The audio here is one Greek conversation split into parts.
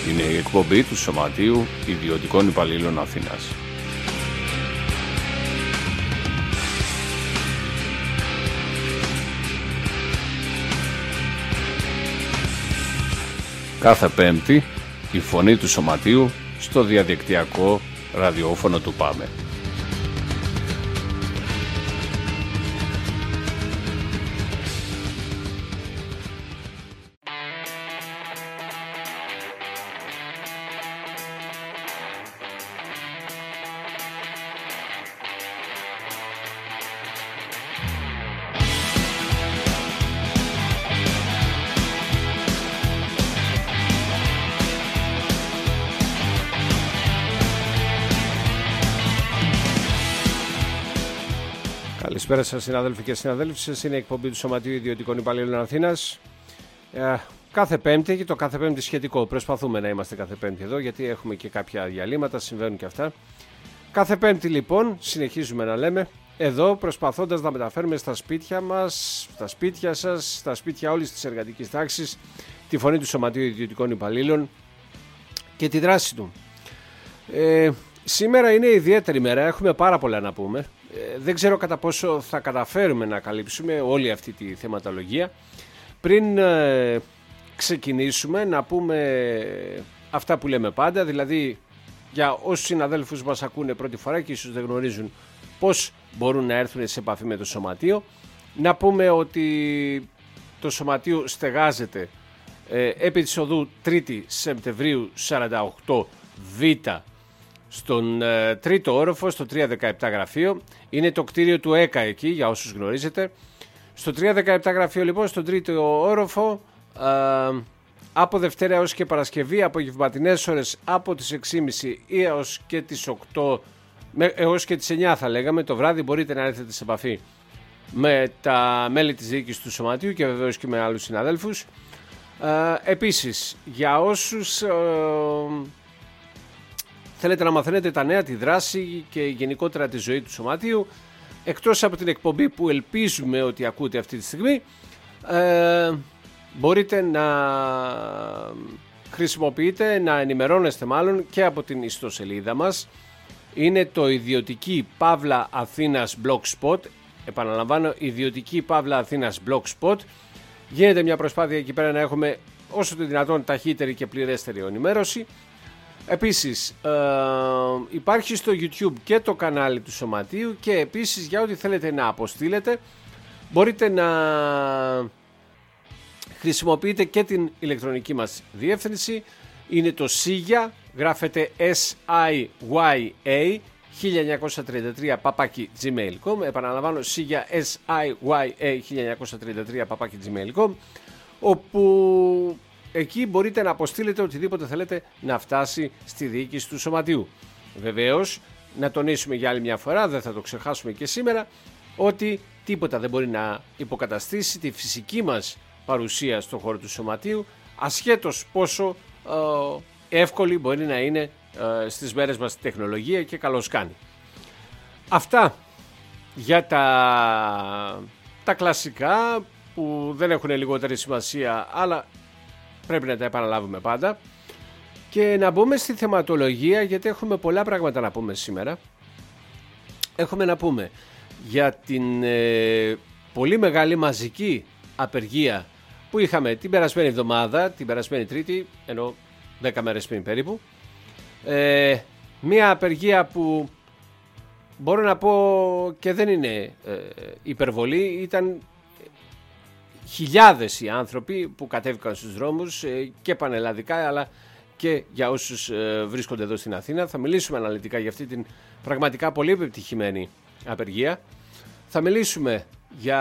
Είναι η εκπομπή του Σωματείου Ιδιωτικών Υπαλλήλων Αθήνας. Κάθε Πέμπτη η φωνή του Σωματείου στο διαδικτυακό ραδιόφωνο του ΠΑΜΕ. Καλησπέρα σας συνάδελφοι και συναδέλφοι, είναι η εκπομπή του Σωματείου Ιδιωτικών Υπαλλήλων Αθήνας. Κάθε Πέμπτη, και το κάθε Πέμπτη σχετικό, προσπαθούμε να είμαστε κάθε Πέμπτη εδώ, γιατί έχουμε και κάποια διαλύματα, συμβαίνουν και αυτά. Κάθε Πέμπτη λοιπόν συνεχίζουμε να λέμε εδώ, προσπαθώντας να μεταφέρουμε στα σπίτια μας, στα σπίτια σας, στα σπίτια όλης της εργατικής τάξης, τη φωνή του Σωματείου Ιδιωτικών Υπαλλήλων και τη δράση του. Σήμερα είναι ιδιαίτερη μέρα, έχουμε πάρα πολλά να πούμε. Δεν ξέρω κατά πόσο θα καταφέρουμε να καλύψουμε όλη αυτή τη θεματολογία. Πριν ξεκινήσουμε να πούμε αυτά που λέμε πάντα, δηλαδή για όσους συναδέλφους μας ακούνε πρώτη φορά και ίσως δεν γνωρίζουν πώς μπορούν να έρθουν σε επαφή με το Σωματείο, να πούμε ότι το Σωματείο στεγάζεται επί της οδού 3η Σεπτεμβρίου 48 Β στον τρίτο όροφο, στο 317 γραφείο. Είναι το κτίριο του ΕΚΑ εκεί, για όσους γνωρίζετε. Στο 317 γραφείο λοιπόν, στον τρίτο όροφο, από Δευτέρα έως και Παρασκευή, απογευματινές ώρες από τις 6.30 έως και τις 8, έως και τις 9 θα λέγαμε, το βράδυ μπορείτε να έρθετε σε επαφή με τα μέλη της διοίκησης του Σωματείου και βεβαίως και με άλλους συναδέλφους. Επίσης, για όσους θέλετε να μαθαίνετε τα νέα, τη δράση και γενικότερα τη ζωή του Σωματείου, εκτός από την εκπομπή που ελπίζουμε ότι ακούτε αυτή τη στιγμή, μπορείτε να χρησιμοποιείτε, να ενημερώνεστε μάλλον και από την ιστοσελίδα μας. Είναι το ιδιωτική Παύλα Αθήνας Blogspot. Επαναλαμβάνω, ιδιωτική Παύλα Αθήνας Blogspot. Γίνεται μια προσπάθεια εκεί πέρα να έχουμε όσο το δυνατόν ταχύτερη και πληρέστερη ενημέρωση. Επίσης υπάρχει στο YouTube και το κανάλι του Σωματείου, και επίσης για ό,τι θέλετε να αποστείλετε μπορείτε να χρησιμοποιείτε και την ηλεκτρονική μας διεύθυνση. Είναι το SIGYA, γράφεται SIYA 1933 @gmail.com. Επαναλαμβάνω, SIGYA SIYA 1933 @gmail.com, όπου εκεί μπορείτε να αποστείλετε οτιδήποτε θέλετε να φτάσει στη διοίκηση του Σωματείου. Βεβαίως, να τονίσουμε για άλλη μια φορά, δεν θα το ξεχάσουμε και σήμερα, ότι τίποτα δεν μπορεί να υποκαταστήσει τη φυσική μας παρουσία στον χώρο του Σωματείου, ασχέτως πόσο εύκολη μπορεί να είναι στις μέρες μας η τεχνολογία, και καλώς κάνει. Αυτά για τα κλασικά που δεν έχουν λιγότερη σημασία, αλλά πρέπει να τα επαναλάβουμε πάντα, και να μπούμε στη θεματολογία, γιατί έχουμε πολλά πράγματα να πούμε σήμερα. Έχουμε να πούμε για την πολύ μεγάλη μαζική απεργία που είχαμε την περασμένη εβδομάδα, την περασμένη Τρίτη, ενώ 10 μέρες πριν περίπου. Μια απεργία που μπορώ να πω και δεν είναι υπερβολή, ήταν χιλιάδες οι άνθρωποι που κατέβηκαν στους δρόμους και πανελλαδικά, αλλά και για όσους βρίσκονται εδώ στην Αθήνα. Θα μιλήσουμε αναλυτικά για αυτή την πραγματικά πολύ επιτυχημένη απεργία. Θα μιλήσουμε για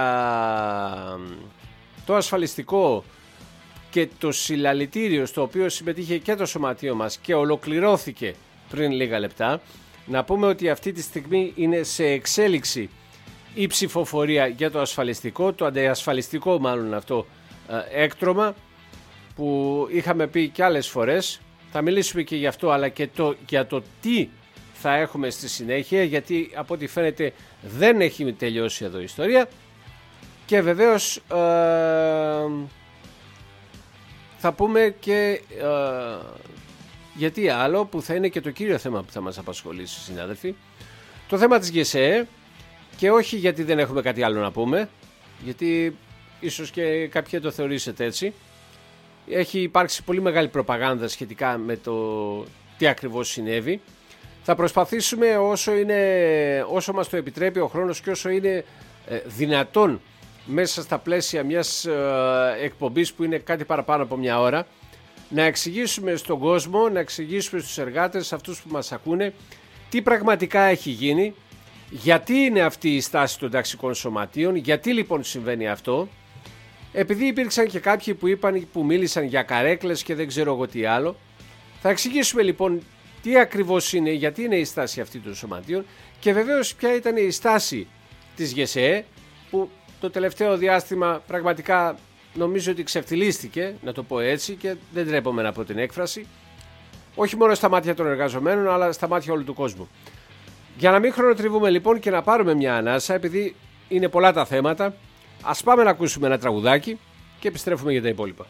το ασφαλιστικό και το συλλαλητήριο στο οποίο συμμετείχε και το Σωματείο μας και ολοκληρώθηκε πριν λίγα λεπτά. Να πούμε ότι αυτή τη στιγμή είναι σε εξέλιξη η ψηφοφορία για το ασφαλιστικό, το αντιασφαλιστικό μάλλον αυτό έκτρωμα που είχαμε πει και άλλες φορές. Θα μιλήσουμε και γι' αυτό, αλλά και για το τι θα έχουμε στη συνέχεια, γιατί από ό,τι φαίνεται δεν έχει τελειώσει εδώ η ιστορία. Και βεβαίως θα πούμε και γιατί άλλο που θα είναι και το κύριο θέμα που θα μας απασχολήσει, συνάδελφοι. Το θέμα της ΓΕΣΕ, και όχι γιατί δεν έχουμε κάτι άλλο να πούμε, γιατί ίσως και κάποιοι το θεωρήσετε έτσι. Έχει υπάρξει πολύ μεγάλη προπαγάνδα σχετικά με το τι ακριβώς συνέβη. Θα προσπαθήσουμε όσο μας το επιτρέπει ο χρόνος και όσο είναι δυνατόν μέσα στα πλαίσια μιας εκπομπής που είναι κάτι παραπάνω από μια ώρα, να εξηγήσουμε στον κόσμο, να εξηγήσουμε στους εργάτες, αυτούς που μας ακούνε, τι πραγματικά έχει γίνει, γιατί είναι αυτή η στάση των ταξικών σωματείων, γιατί λοιπόν συμβαίνει αυτό. Επειδή υπήρξαν και κάποιοι που μίλησαν για καρέκλες και δεν ξέρω εγώ τι άλλο, θα εξηγήσουμε λοιπόν τι ακριβώς είναι, γιατί είναι η στάση αυτή των σωματείων και βεβαίως ποια ήταν η στάση της ΓΕΣΕ, που το τελευταίο διάστημα πραγματικά νομίζω ότι ξεφτυλίστηκε, να το πω έτσι, και δεν τρέπομαι να πω την έκφραση, όχι μόνο στα μάτια των εργαζομένων αλλά στα μάτια όλου του κόσμου. Για να μην χρονοτριβούμε λοιπόν και να πάρουμε μια ανάσα, επειδή είναι πολλά τα θέματα, ας πάμε να ακούσουμε ένα τραγουδάκι και επιστρέφουμε για τα υπόλοιπα.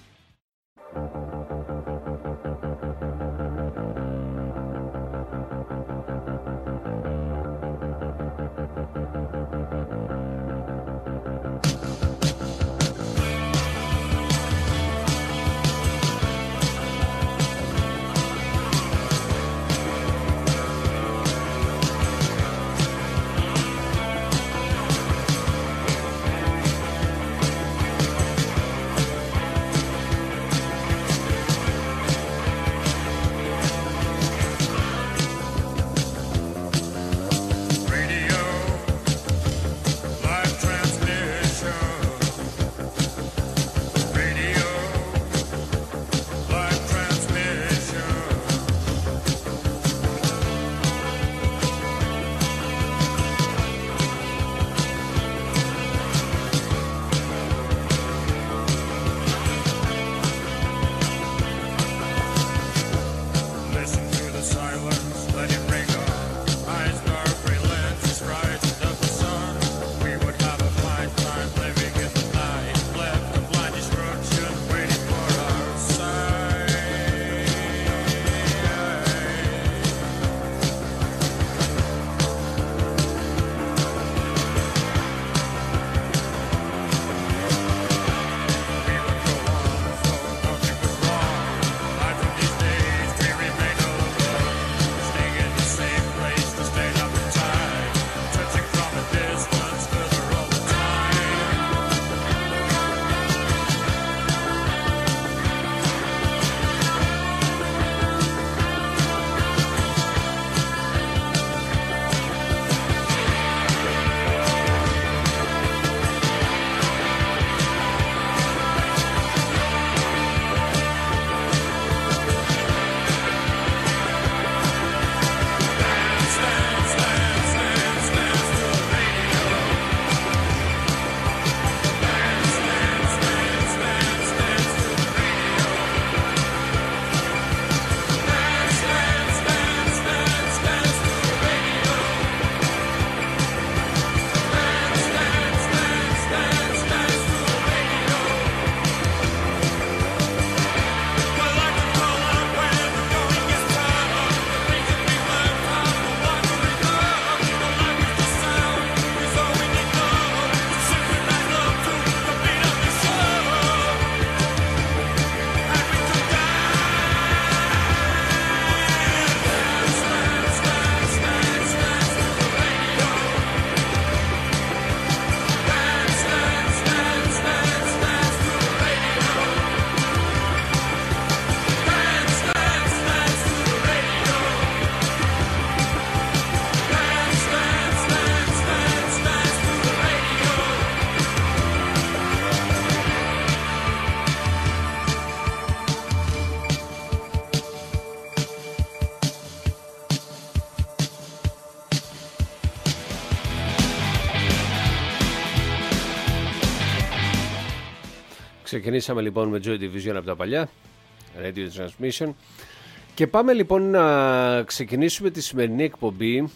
Ξεκινήσαμε λοιπόν με Joy Division από τα παλιά, Radio Transmission, και πάμε λοιπόν να ξεκινήσουμε τη σημερινή εκπομπή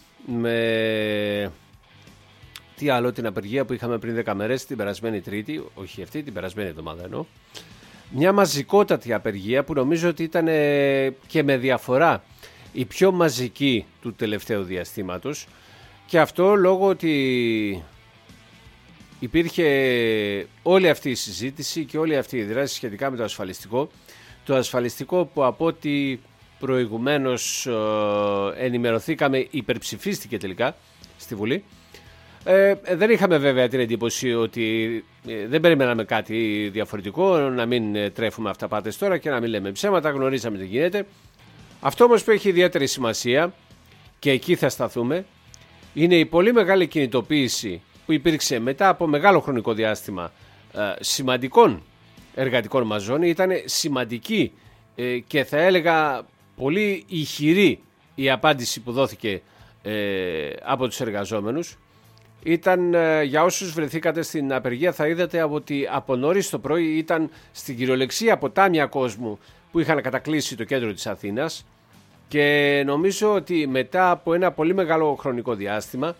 με τι άλλο, την απεργία που είχαμε πριν 10 μέρες, την περασμένη Τρίτη, όχι αυτή, την περασμένη εβδομάδα εννοώ, μια μαζικότατη απεργία που νομίζω ότι ήταν και με διαφορά η πιο μαζική του τελευταίου διαστήματος, και αυτό λόγω ότι υπήρχε όλη αυτή η συζήτηση και όλη αυτή η δράση σχετικά με το ασφαλιστικό. Το ασφαλιστικό που από ό,τι προηγουμένως ενημερωθήκαμε υπερψηφίστηκε τελικά στη Βουλή. Δεν είχαμε βέβαια την εντύπωση ότι δεν περιμέναμε κάτι διαφορετικό, να μην τρέφουμε αυταπάτες τώρα και να μην λέμε ψέματα, γνωρίζαμε τι γίνεται. Αυτό όμως που έχει ιδιαίτερη σημασία, και εκεί θα σταθούμε, είναι η πολύ μεγάλη κινητοποίηση που υπήρξε μετά από μεγάλο χρονικό διάστημα σημαντικών εργατικών μαζών. Ήταν σημαντική και θα έλεγα πολύ ηχηρή η απάντηση που δόθηκε από τους εργαζόμενους. Ήταν, για όσους βρεθήκατε στην απεργία θα είδατε ότι από νωρίς το πρωί ήταν στην κυριολεξία ποτάμια κόσμου που είχαν κατακλείσει το κέντρο της Αθήνας, και νομίζω ότι μετά από ένα πολύ μεγάλο χρονικό διάστημα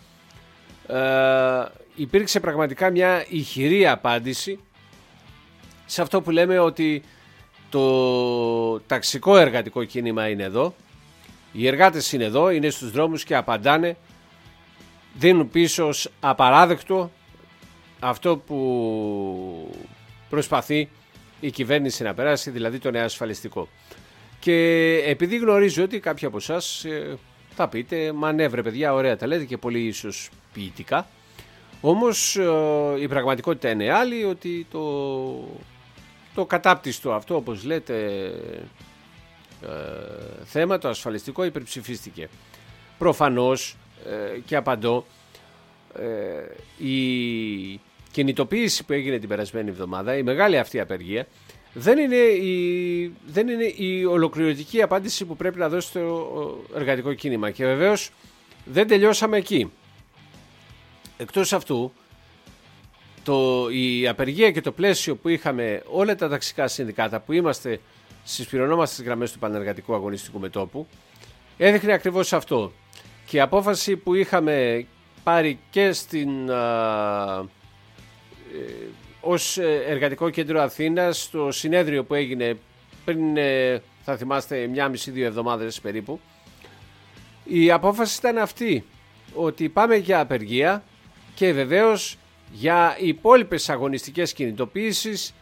υπήρξε πραγματικά μια ηχηρή απάντηση σε αυτό που λέμε ότι το ταξικό εργατικό κίνημα είναι εδώ, οι εργάτες είναι εδώ, είναι στους δρόμους και απαντάνε, δίνουν πίσω ως απαράδεκτο αυτό που προσπαθεί η κυβέρνηση να περάσει, δηλαδή το νέο ασφαλιστικό. Και επειδή γνωρίζω ότι κάποιοι από εσάς θα πείτε, μα ναι βρε παιδιά, ωραία τα λέτε και πολύ ίσως ποιητικά, όμως η πραγματικότητα είναι άλλη, ότι το κατάπτυστο αυτό, όπως λέτε, θέμα, το ασφαλιστικό υπερψηφίστηκε. Προφανώς και απαντώ, η κινητοποίηση που έγινε την περασμένη εβδομάδα, η μεγάλη αυτή απεργία, δεν είναι η ολοκληρωτική απάντηση που πρέπει να δώσει το εργατικό κίνημα, και βεβαίως δεν τελειώσαμε εκεί. Εκτός αυτού, η απεργία και το πλαίσιο που είχαμε όλα τα ταξικά συνδικάτα που είμαστε στις πυρονόμαστες γραμμές του Πανεργατικού Αγωνιστικού Μετώπου, έδειχνε ακριβώς αυτό. Και η απόφαση που είχαμε πάρει και ως Εργατικό Κέντρο Αθήνας, στο συνέδριο που έγινε πριν, θα θυμάστε, 1,5-2 εβδομάδες περίπου, η απόφαση ήταν αυτή, ότι πάμε για απεργία και βεβαίως για υπόλοιπες αγωνιστικές κινητοποίησεις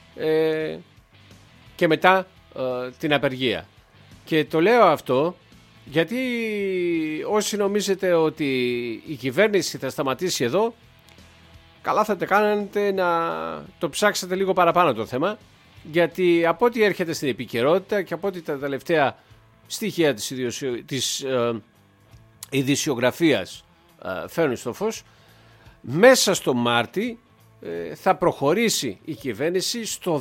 και μετά την απεργία. Και το λέω αυτό γιατί όσοι νομίζετε ότι η κυβέρνηση θα σταματήσει εδώ, καλά θα τα κάνετε να το ψάξετε λίγο παραπάνω το θέμα, γιατί από ό,τι έρχεται στην επικαιρότητα και από ό,τι τα τελευταία στοιχεία της ειδησιογραφίας φέρνουν στο φως, μέσα στο Μάρτι θα προχωρήσει η κυβέρνηση στο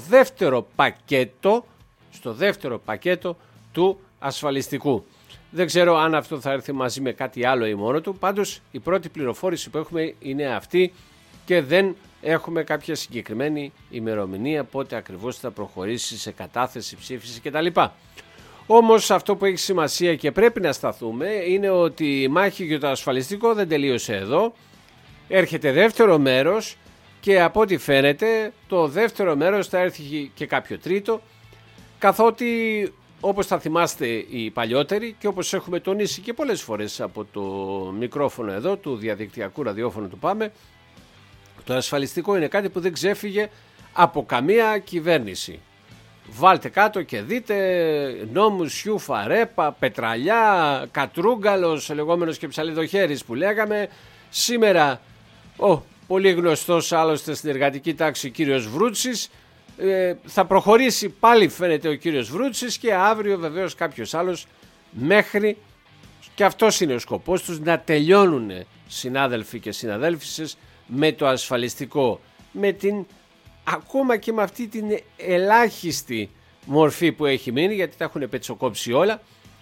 δεύτερο πακέτο του ασφαλιστικού. Δεν ξέρω αν αυτό θα έρθει μαζί με κάτι άλλο ή μόνο του, πάντως η πρώτη πληροφόρηση που έχουμε είναι αυτή και δεν έχουμε κάποια συγκεκριμένη ημερομηνία πότε ακριβώς θα προχωρήσει σε κατάθεση, ψήφιση κτλ. Όμως αυτό που έχει σημασία και πρέπει να σταθούμε είναι ότι η μάχη για το ασφαλιστικό δεν τελείωσε εδώ. Έρχεται δεύτερο μέρος και από ό,τι φαίνεται το δεύτερο μέρος θα έρθει και κάποιο τρίτο, καθότι όπως θα θυμάστε οι παλιότεροι και όπως έχουμε τονίσει και πολλές φορές από το μικρόφωνο εδώ του διαδικτυακού ραδιόφωνου του ΠΑΜΕ, το ασφαλιστικό είναι κάτι που δεν ξέφυγε από καμία κυβέρνηση. Βάλτε κάτω και δείτε νόμους Σιούφα, Ρέπα, Πετραλιά, Κατρούγκαλος, λεγόμενος και Ψαλιδοχέρης που λέγαμε. Σήμερα ο πολύ γνωστός άλλωστε στην εργατική τάξη κύριος Βρούτσης, θα προχωρήσει πάλι φαίνεται ο κύριος Βρούτσης και αύριο βεβαίως κάποιος άλλος, μέχρι, και αυτός είναι ο σκοπός τους, να τελειώνουν συνάδελφοι και συναδέλφισες με το ασφαλιστικό, με την, ακόμα και με αυτή την ελάχιστη μορφή που έχει μείνει, γιατί τα έχουν πετσοκόψει όλα.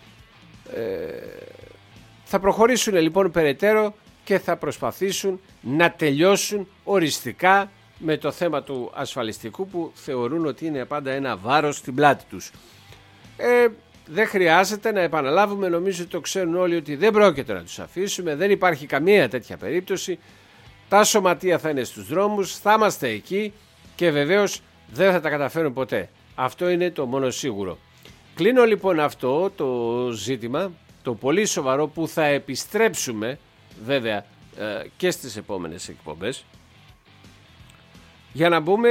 Θα προχωρήσουν λοιπόν περαιτέρω και θα προσπαθήσουν να τελειώσουν οριστικά με το θέμα του ασφαλιστικού που θεωρούν ότι είναι πάντα ένα βάρος στην πλάτη τους. Δεν χρειάζεται να επαναλάβουμε, νομίζω ότι το ξέρουν όλοι ότι δεν πρόκειται να τους αφήσουμε, δεν υπάρχει καμία τέτοια περίπτωση. Τα σωματεία θα είναι στους δρόμους, θα είμαστε εκεί και βεβαίως δεν θα τα καταφέρουν ποτέ. Αυτό είναι το μόνο σίγουρο. Κλείνω λοιπόν αυτό το ζήτημα, το πολύ σοβαρό, που θα επιστρέψουμε βέβαια και στις επόμενες εκπομπές, για να μπούμε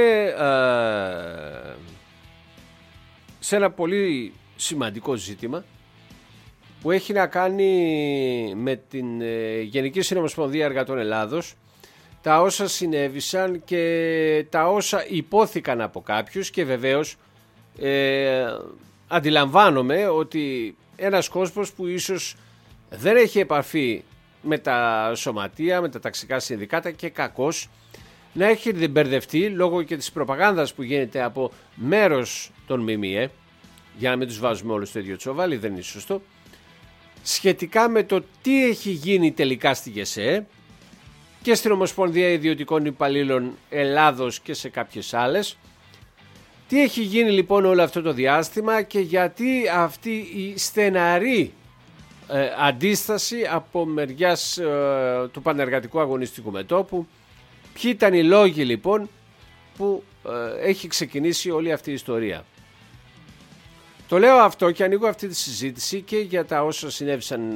σε ένα πολύ σημαντικό ζήτημα που έχει να κάνει με την Γενική Συνομοσπονδία Εργατών Ελλάδος, τα όσα συνέβησαν και τα όσα υπόθηκαν από κάποιους, και βεβαίως αντιλαμβάνομαι ότι ένας κόσμος που ίσως δεν έχει επαφή με τα σωματεία, με τα ταξικά συνδικάτα, και κακώς να έχει μπερδευτεί λόγω και της προπαγάνδας που γίνεται από μέρος των ΜΜΕ, για να μην τους βάζουμε όλους στο ίδιο τσοβάλι, δεν είναι σωστό, σχετικά με το τι έχει γίνει τελικά στη ΓΕΣΕ και στην Ομοσπονδία Ιδιωτικών Υπαλλήλων Ελλάδος και σε κάποιες άλλες. Τι έχει γίνει λοιπόν όλο αυτό το διάστημα και γιατί αυτή η στεναρή αντίσταση από μεριάς του Πανεργατικού Αγωνιστικού Μετώπου. Ποιοι ήταν οι λόγοι λοιπόν που έχει ξεκινήσει όλη αυτή η ιστορία. Το λέω αυτό και ανοίγω αυτή τη συζήτηση και για τα όσα συνέβησαν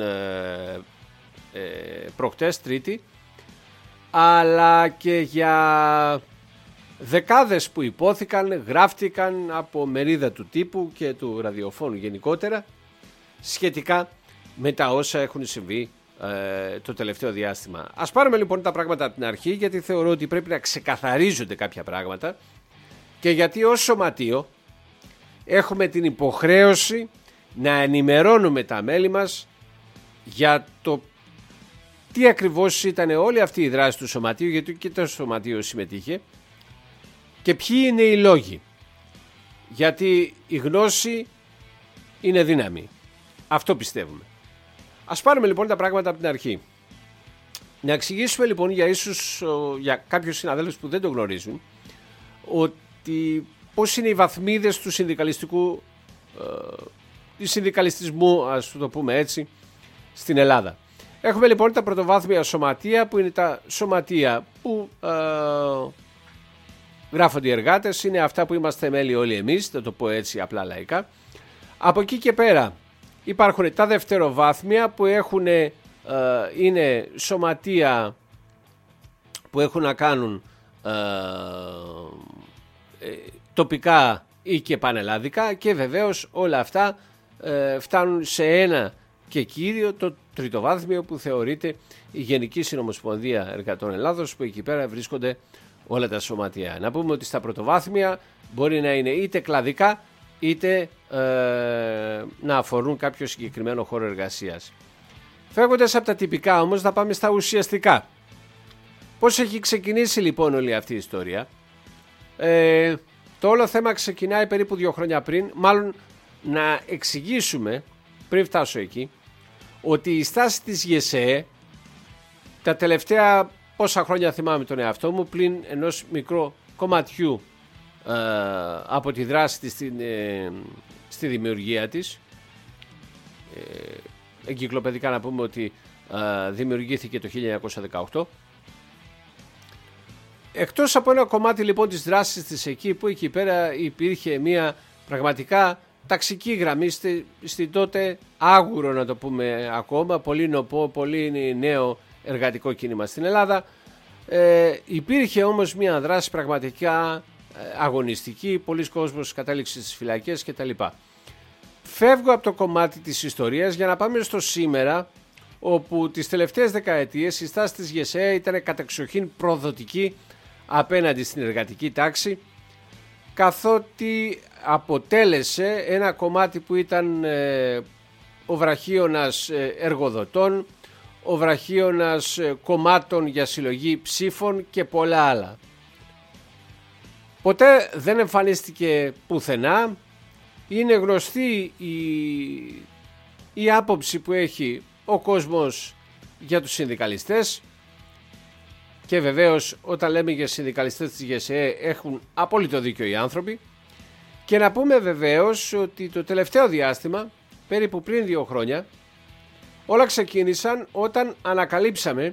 προχτές Τρίτη, αλλά και για δεκάδες που υπόθηκαν, γράφτηκαν από μερίδα του τύπου και του ραδιοφώνου γενικότερα, σχετικά με τα όσα έχουν συμβεί το τελευταίο διάστημα. Ας πάρουμε λοιπόν τα πράγματα από την αρχή, γιατί θεωρώ ότι πρέπει να ξεκαθαρίζονται κάποια πράγματα και γιατί ως σωματείο έχουμε την υποχρέωση να ενημερώνουμε τα μέλη μας για το τι ακριβώς ήταν όλη αυτή η δράση του σωματείου, γιατί και το σωματείο συμμετείχε, και ποιοι είναι οι λόγοι. Γιατί η γνώση είναι δύναμη. Αυτό πιστεύουμε. Ας πάρουμε λοιπόν τα πράγματα από την αρχή. Να εξηγήσουμε λοιπόν για κάποιους συναδέλφους που δεν το γνωρίζουν, ότι πώς είναι οι βαθμίδες του συνδικαλιστισμού, ας το πούμε έτσι, στην Ελλάδα. Έχουμε λοιπόν τα πρωτοβάθμια σωματεία, που είναι τα σωματεία που γράφονται οι εργάτες, είναι αυτά που είμαστε μέλη όλοι εμείς, θα το πω έτσι απλά λαϊκά. Από εκεί και πέρα υπάρχουν τα δευτεροβάθμια που είναι σωματεία που έχουν να κάνουν τοπικά ή και πανελλάδικα, και βεβαίως όλα αυτά φτάνουν σε ένα και κύριο, το τριτοβάθμιο, που θεωρείται η Γενική Συνομοσπονδία Εργατών Ελλάδος, που εκεί πέρα βρίσκονται όλα τα σωματεία. Να πούμε ότι στα πρωτοβάθμια μπορεί να είναι είτε κλαδικά είτε να αφορούν κάποιο συγκεκριμένο χώρο εργασίας. Φεύγοντας από τα τυπικά όμως, θα πάμε στα ουσιαστικά. Πώς έχει ξεκινήσει λοιπόν όλη αυτή η ιστορία? Το όλο θέμα ξεκινάει περίπου 2 χρόνια πριν, μάλλον να εξηγήσουμε πριν φτάσω εκεί, ότι η στάση της ΓΕΣΕ τα τελευταία πόσα χρόνια θυμάμαι τον εαυτό μου, πλην ενός μικρού κομματιού από τη δράση της στη δημιουργία της, εγκυκλοπαιδικά να πούμε ότι δημιουργήθηκε το 1918. Εκτός από ένα κομμάτι λοιπόν της δράσης της εκεί, που εκεί πέρα υπήρχε μια πραγματικά ταξική γραμμή στην τότε άγουρο, να το πούμε ακόμα, πολύ νοπό, πολύ νέο εργατικό κίνημα στην Ελλάδα, υπήρχε όμως μια δράση πραγματικά αγωνιστική, πολλοί κόσμος κατέληξε στις φυλακές κτλ. Φεύγω από το κομμάτι της ιστορίας για να πάμε στο σήμερα, όπου τις τελευταίες δεκαετίες η στάση της ΓΕΣΕ ήταν κατεξοχήν προδοτική απέναντι στην εργατική τάξη, καθότι αποτέλεσε ένα κομμάτι που ήταν ο βραχίωνας εργοδοτών, ο βραχίωνας κομμάτων για συλλογή ψήφων και πολλά άλλα. Ποτέ δεν εμφανίστηκε πουθενά. Είναι γνωστή η άποψη που έχει ο κόσμος για τους συνδικαλιστές, και βεβαίως όταν λέμε για συνδικαλιστές της ΓΕΣΕ έχουν απόλυτο δίκιο οι άνθρωποι. Και να πούμε βεβαίως ότι το τελευταίο διάστημα, περίπου πριν 2 χρόνια, όλα ξεκίνησαν όταν ανακαλύψαμε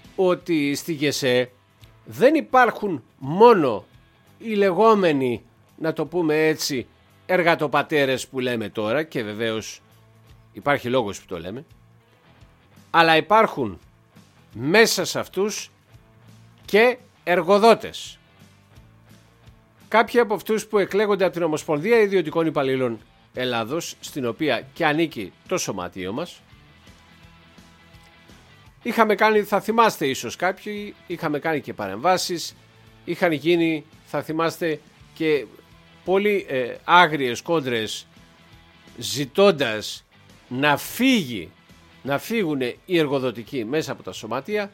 ότι στη ΓΕΣΕ δεν υπάρχουν μόνο οι λεγόμενοι να το πούμε έτσι, εργατοπατέρες που λέμε τώρα, και βεβαίως υπάρχει λόγος που το λέμε, αλλά υπάρχουν μέσα σε αυτούς και εργοδότες. Κάποιοι από αυτούς που εκλέγονται από την Ομοσπονδία Ιδιωτικών Υπαλλήλων Ελλάδος, στην οποία και ανήκει το σωματείο μας, είχαμε κάνει, θα θυμάστε ίσως κάποιοι, είχαμε κάνει και παρεμβάσεις, είχαν γίνει, θα θυμάστε, και πολύ άγριες κόντρες ζητώντας να φύγουν οι εργοδοτικοί μέσα από τα σωματεία.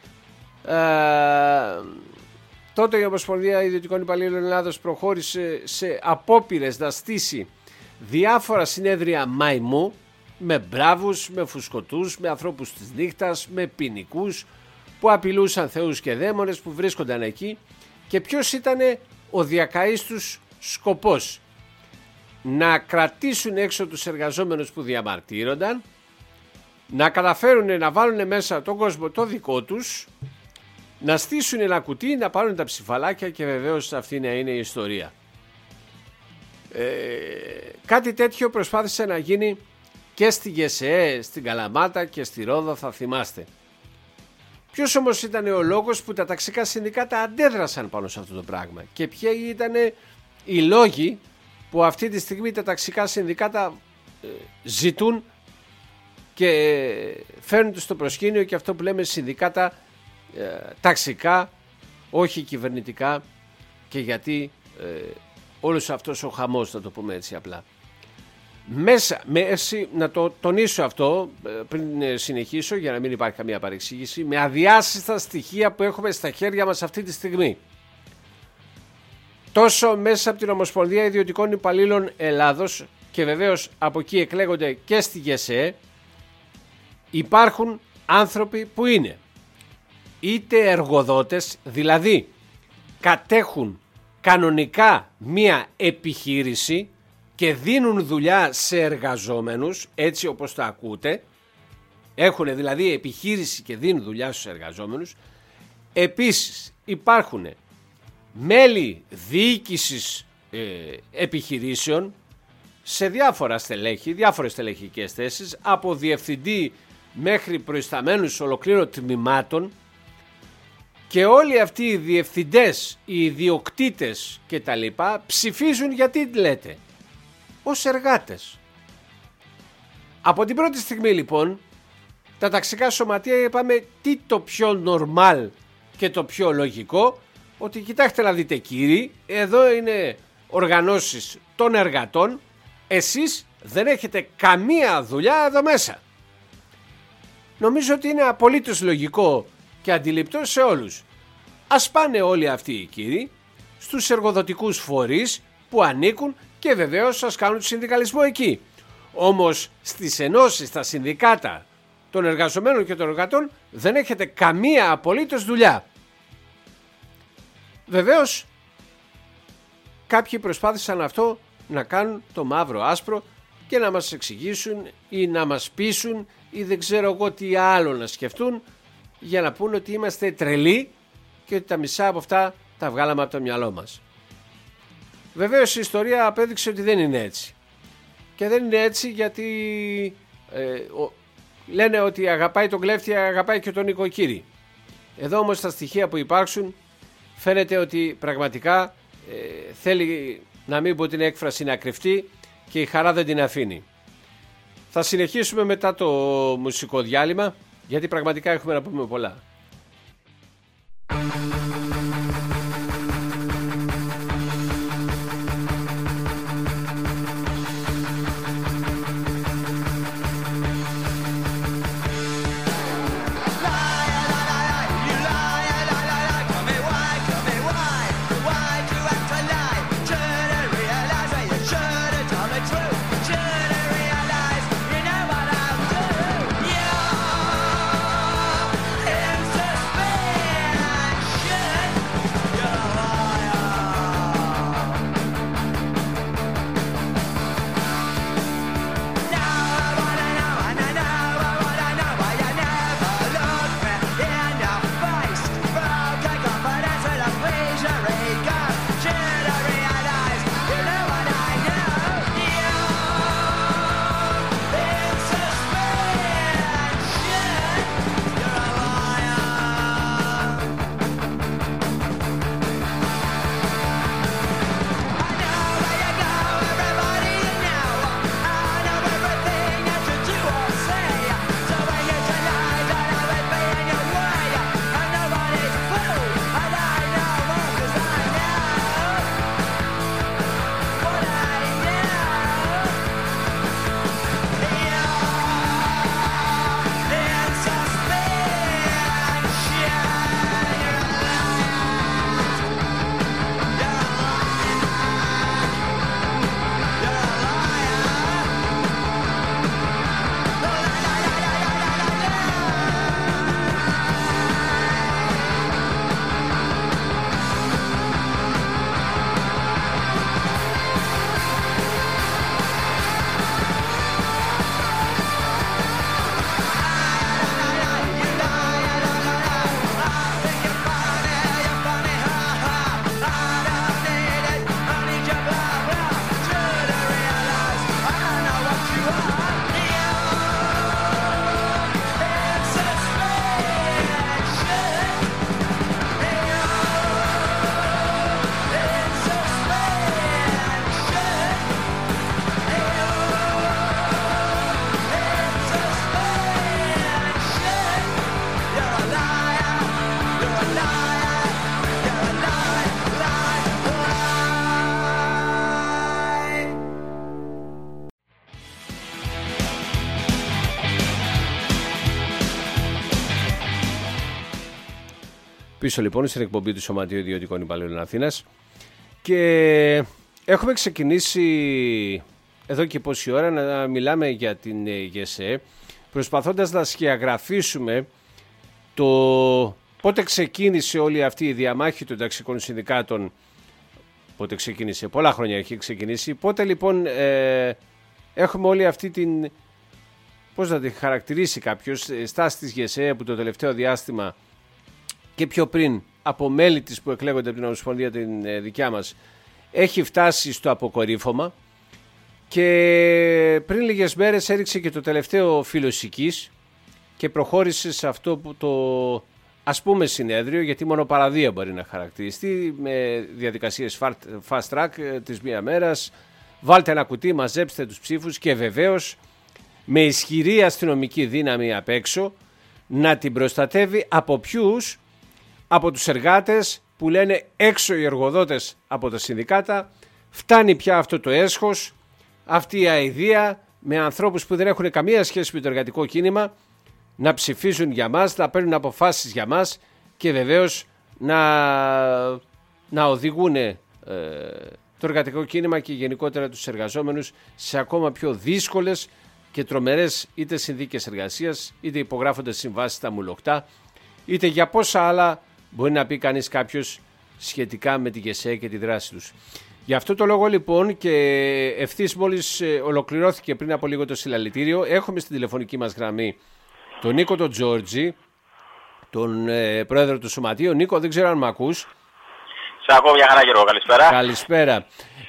Τότε η Ομοσπονδία Ιδιωτικών Υπαλλήλων Ελλάδος προχώρησε σε απόπειρες να στήσει διάφορα συνέδρια μαϊμού, με μπράβους, με φουσκωτούς, με ανθρώπους της νύχτας, με ποινικούς που απειλούσαν θεούς και δαίμονες που βρίσκονταν εκεί. Και ποιος ήταν ο διακαής τους σκοπός? Να κρατήσουν έξω τους εργαζόμενους που διαμαρτύρονταν, να καταφέρουν να βάλουν μέσα τον κόσμο το δικό τους, να στήσουν ένα κουτί, να πάρουν τα ψηφαλάκια και βεβαίως αυτή να είναι η ιστορία. Κάτι τέτοιο προσπάθησε να γίνει και στη ΓΕΣΕΕ, στην Καλαμάτα και στη Ρόδο, θα θυμάστε. Ποιος όμως ήταν ο λόγος που τα ταξικά συνδικάτα αντέδρασαν πάνω σε αυτό το πράγμα, και ποιοι ήταν οι λόγοι που αυτή τη στιγμή τα ταξικά συνδικάτα ζητούν και φέρνουν στο προσκήνιο και αυτό που λέμε συνδικάτα ταξικά, όχι κυβερνητικά, και γιατί όλος αυτός ο χαμός, να το πούμε έτσι απλά. Να το τονίσω αυτό πριν συνεχίσω, για να μην υπάρχει καμία παρεξήγηση, με αδιάσυστα στοιχεία που έχουμε στα χέρια μας αυτή τη στιγμή, τόσο μέσα από την Ομοσπονδία Ιδιωτικών Υπαλλήλων Ελλάδος, και βεβαίως από εκεί εκλέγονται και στη ΓΕΣΕΕ, υπάρχουν άνθρωποι που είναι είτε εργοδότες, δηλαδή κατέχουν κανονικά μία επιχείρηση και δίνουν δουλειά σε εργαζόμενους, έτσι όπως το ακούτε, έχουν δηλαδή επιχείρηση και δίνουν δουλειά στους εργαζόμενους. Επίσης υπάρχουν μέλη διοίκησης επιχειρήσεων σε διάφορα στελέχη, διάφορες στελεχικές θέσεις, από διευθυντή μέχρι προϊσταμένους ολοκλήρων τμήματων, και όλοι αυτοί οι διευθυντές, οι ιδιοκτήτες και τα λοιπά ψηφίζουν, γιατί λέτε, ως εργάτες. Από την πρώτη στιγμή λοιπόν τα ταξικά σωματεία είπαμε τι το πιο normal και το πιο λογικό, ότι κοιτάξτε να δείτε κύριοι, εδώ είναι οργανώσεις των εργατών, εσείς δεν έχετε καμία δουλειά εδώ μέσα. Νομίζω ότι είναι απολύτως λογικό και αντιληπτό σε όλους. Ας πάνε όλοι αυτοί οι κύριοι στους εργοδοτικούς φορείς που ανήκουν και βεβαίως ας κάνουν συνδικαλισμό εκεί. Όμως στις ενώσεις, στα συνδικάτα των εργαζομένων και των εργατών δεν έχετε καμία απολύτως δουλειά. Βεβαίως κάποιοι προσπάθησαν αυτό να κάνουν το μαύρο άσπρο και να μας εξηγήσουν ή να μας πείσουν ή δεν ξέρω εγώ τι άλλο να σκεφτούν, για να πούν ότι είμαστε τρελοί και ότι τα μισά από αυτά τα βγάλαμε από το μυαλό μας. Βεβαίως η ιστορία απέδειξε ότι δεν είναι έτσι. Και δεν είναι έτσι γιατί λένε ότι αγαπάει τον κλέφτη, αγαπάει και τον νοικοκύρη. Εδώ όμως τα στοιχεία που υπάρχουν φαίνεται ότι πραγματικά θέλει, να μην πω την έκφραση, να κρυφτεί και η χαρά δεν την αφήνει. Θα συνεχίσουμε μετά το μουσικό διάλειμμα, γιατί πραγματικά έχουμε να πούμε πολλά. Yeah. πίσω λοιπόν στην εκπομπή του Σωματείου Ιδιωτικών Υπαλλήλων Αθήνας. Και έχουμε ξεκινήσει εδώ και πόση ώρα να μιλάμε για την ΓΕΣΕ, προσπαθώντας να σκιαγραφίσουμε το πότε ξεκίνησε όλη αυτή η διαμάχη των ταξικών συνδικάτων. Πότε ξεκίνησε, πολλά χρόνια έχει ξεκινήσει. Πότε λοιπόν έχουμε όλη αυτή την, πώς να τη χαρακτηρίσει κάποιος, στάση της ΓΕΣΕ που το τελευταίο διάστημα και πιο πριν από μέλη της που εκλέγονται από την Ομοσπονδία την δικιά μας έχει φτάσει στο αποκορύφωμα, και πριν λίγες μέρες έριξε και το τελευταίο φύλλος και προχώρησε σε αυτό που το ας πούμε συνέδριο, γιατί μόνο παραδεία μπορεί να χαρακτηριστεί, με διαδικασίες fast track της μία μέρας, βάλτε ένα κουτί, μαζέψτε τους ψήφους, και βεβαίως με ισχυρή αστυνομική δύναμη απ' έξω να την προστατεύει από ποιους? Από τους εργάτες που λένε έξω οι εργοδότες από τα συνδικάτα, φτάνει πια αυτό το έσχος, αυτή η αηδία με ανθρώπους που δεν έχουν καμία σχέση με το εργατικό κίνημα να ψηφίζουν για μας, να παίρνουν αποφάσεις για μας και βεβαίως να οδηγούν το εργατικό κίνημα και γενικότερα τους εργαζόμενους σε ακόμα πιο δύσκολες και τρομερές είτε συνθήκες εργασίας, είτε υπογράφονται συμβάσεις στα μουλοκτά, είτε για πόσα άλλα μπορεί να πει κανείς κάποιος σχετικά με τη ΓΕΣΕ και τη δράση τους. Γι' αυτό το λόγο λοιπόν, και ευθύς μόλις ολοκληρώθηκε πριν από λίγο το συλλαλητήριο, έχουμε στην τηλεφωνική μας γραμμή τον Νίκο τον Τζόρτζη, τον πρόεδρο του Σωματείου. Νίκο, δεν ξέρω αν με ακούς. Σε ακούω, μια χαρά, Γιώργο. Καλησπέρα. Καλησπέρα.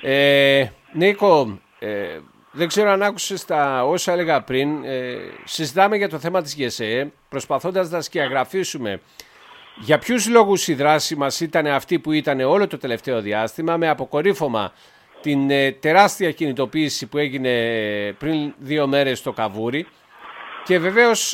Νίκο, δεν ξέρω αν άκουσες τα όσα έλεγα πριν. Συζητάμε για το θέμα της ΓΕΣΕ, προσπαθώντας να σκιαγραφίσουμε για ποιους λόγους η δράση μας ήταν αυτή που ήταν όλο το τελευταίο διάστημα, με αποκορύφωμα την τεράστια κινητοποίηση που έγινε πριν 2 μέρες στο Καβούρι, και βεβαίως